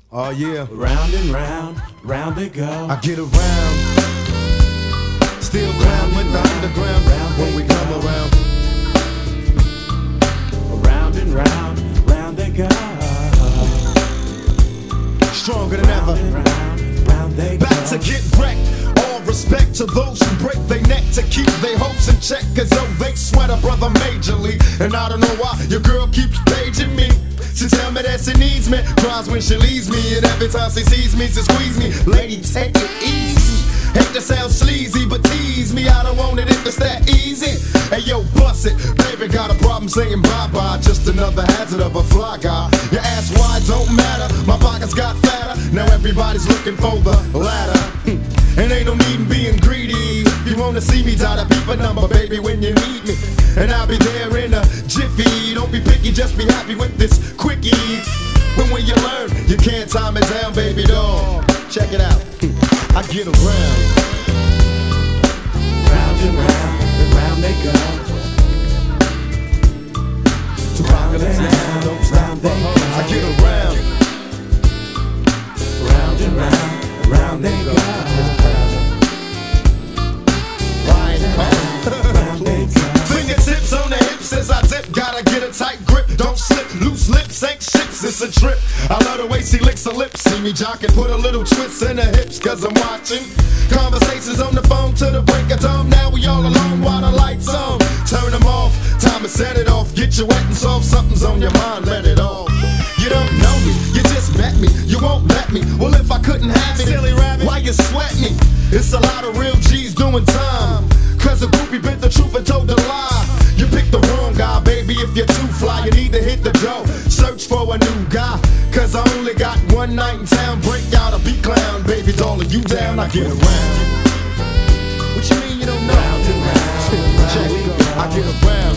Oh yeah. Round and round, round they go. I get around. Still round with the underground when we come around. Round and round, round they go. Stronger than ever. Round they go. Back to get wrecked. All respect to those who break their neck to keep their hopes in check. Cause though they sweat a brother majorly. And I don't know why your girl keeps paging me. She tell me that she needs me, cries when she leaves me, and every time she sees me, she squeeze me. Lady, take it easy. Hate to sound sleazy, but tease me. I don't want it if it's that easy. Hey yo, bust it, baby, got a problem saying bye-bye. Just another hazard of a fly guy. Your ass wide don't matter, my pockets got fatter. Now everybody's looking for the ladder. And ain't no need in being greedy. If you wanna see me, dial the beeper number, baby, when you need me. And I'll be there in a jiffy. Don't be picky, just be happy with this quickie. When you learn, you can't time it down, baby doll. Check it out. I get around. Round and round they go. Round and round, Don't stop for hoes. I get around. Round and round they go. Fingertips on the hips as I dip. Gotta get a tight grip. Don't slip. Loose lips ain't ships. It's a trip. I love the way she licks her lips. See me jockin', put a little twist in her hips. Cause I'm watching conversations on the phone to the break of dawn. Now we all alone while the lights on. Turn them off. Time to set it off. Get you wet and soft. Something's on your mind. Let it off. You don't know me. You just met me. You won't let me. Well, if I couldn't have it, silly rabbit, why you sweat me? It's a lot of real G's doing time. Cause a groupie bit the truth and told the lie. You picked the wrong guy, baby. If you're too fly, you need to hit the dough. Search for a new guy. Cause I only got one night in town. Break out a beat clown, baby. All of you down, I get around. What you mean you don't know? Round and round, Check it, I get around.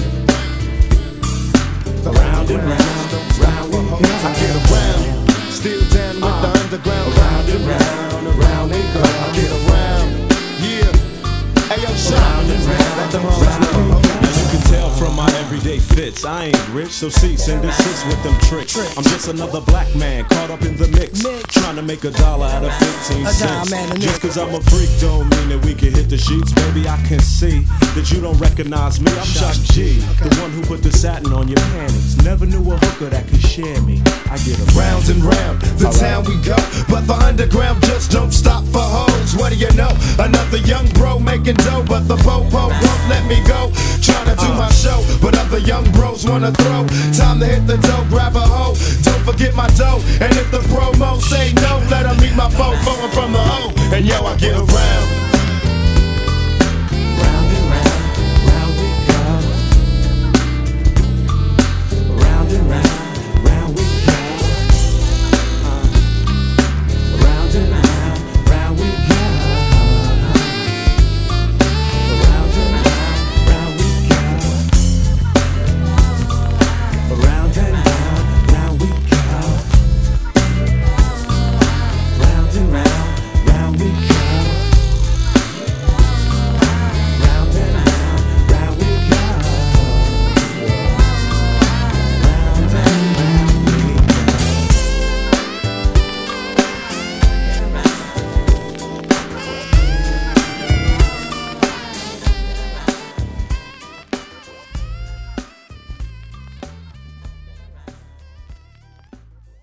round and round we go. I get around. Still down with the underground. Round and round they go. I get around. Yeah. Hey yo, shout. Let them hoes know. Now you can tell from my everyday fits, I ain't rich, so cease and desist with them tricks. I'm just another black man caught up in the mix, trying to make $1 out of 15 cents. Just cause I'm a freak don't mean that we can hit the sheets. Baby, I can see that you don't recognize me. I'm Shock G, the one who put the satin on your panties. Never knew a hooker that could share me. I get Round and round, the town we go. But the underground just don't stop for hoes. What do you know? Another young bro making dough, but the po-po won't let me go. Trying to do my show, but other young bros wanna throw. Time to hit the dough, grab a hoe. Don't forget my dough. And if the promo say no, let 'em meet my foe. Going from the O, and yo, I get around.